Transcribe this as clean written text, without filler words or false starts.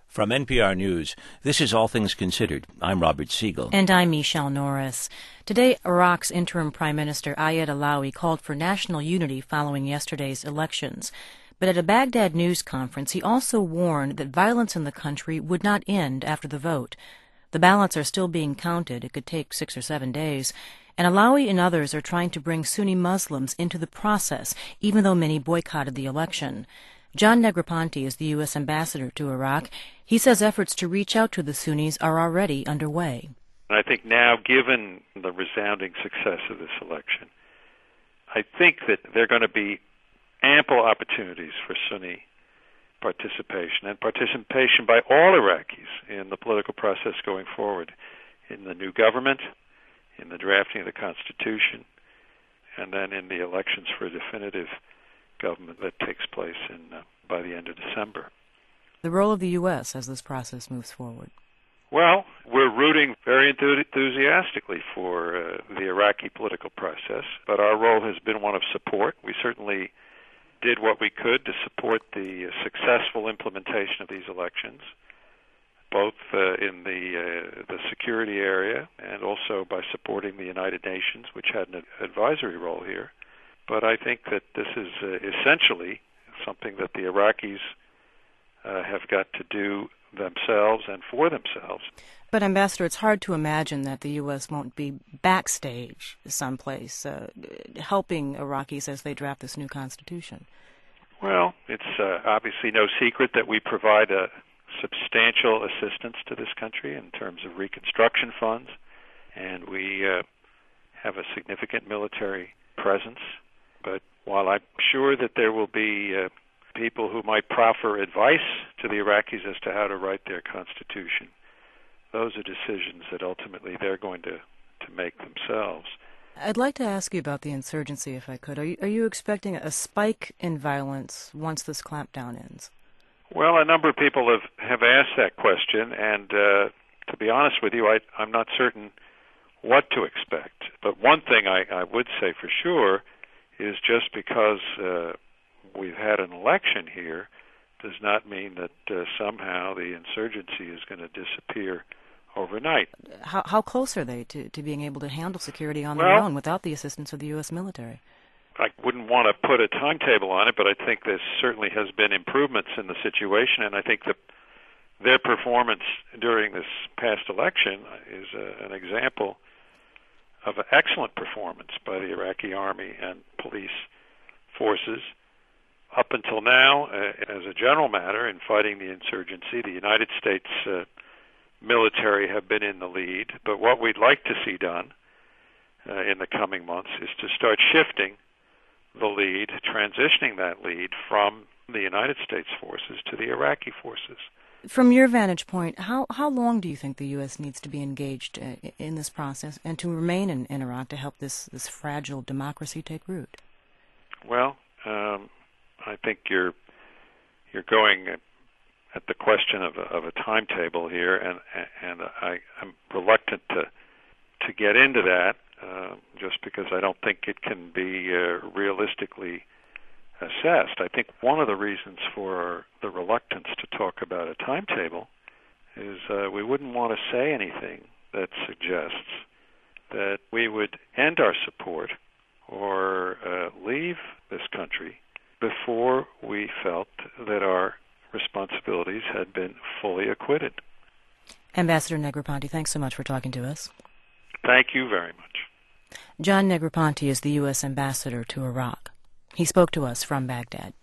From NPR News, this is All Things Considered. I'm Robert Siegel. And I'm Michelle Norris. Today, Iraq's interim Prime Minister Ayad Allawi called for national unity following yesterday's elections. But at a Baghdad news conference, he also warned that violence in the country would not end after the vote. The ballots are still being counted. It could take 6 or 7 days. And Allawi and others are trying to bring Sunni Muslims into the process, even though many boycotted the election. John Negroponte is the U.S. ambassador to Iraq. He says efforts to reach out to the Sunnis are already underway. I think now, given the resounding success of this election, I think that there are going to be ample opportunities for Sunni participation and participation by all Iraqis in the political process going forward, in the new government, in the drafting of the Constitution, and then in the elections for a definitive government that takes place by the end of December. The role of the U.S. as this process moves forward? Well, we're rooting very enthusiastically for the Iraqi political process, but our role has been one of support. We certainly did what we could to support the successful implementation of these elections, both in the security area and also by supporting the United Nations, which had an advisory role here. But I think that this is essentially something that the Iraqis have got to do themselves and for themselves. But, Ambassador, it's hard to imagine that the U.S. won't be backstage someplace helping Iraqis as they draft this new constitution. Well, it's obviously no secret that we provide a substantial assistance to this country in terms of reconstruction funds, and we have a significant military presence. But while I'm sure that there will be people who might proffer advice to the Iraqis as to how to write their constitution, those are decisions that ultimately they're going to make themselves. I'd like to ask you about the insurgency, if I could. Are you expecting a spike in violence once this clampdown ends? Well, a number of people have asked that question, and to be honest with you, I'm not certain what to expect. But one thing I would say for sure is just because we've had an election here does not mean that somehow the insurgency is going to disappear overnight. How close are they to being able to handle security on their own without the assistance of the U.S. military? I wouldn't want to put a timetable on it, but I think there certainly has been improvements in the situation, and I think that their performance during this past election is an example of an excellent performance by the Iraqi army and police forces. Up until now, as a general matter, in fighting the insurgency, the United States military have been in the lead. But what we'd like to see done in the coming months is to start shifting the lead, transitioning that lead from the United States forces to the Iraqi forces. From your vantage point, how long do you think the U.S. needs to be engaged in this process and to remain in Iraq to help this fragile democracy take root? Well, I think you're going at the question of a timetable here, and I'm reluctant to get into that just because I don't think it can be realistically assessed. I think one of the reasons for the reluctance to talk about a timetable is we wouldn't want to say anything that suggests that we would end our support or leave this country before we felt that our responsibilities had been fully acquitted. Ambassador Negroponte, thanks so much for talking to us. Thank you very much. John Negroponte is the U.S. ambassador to Iraq. He spoke to us from Baghdad.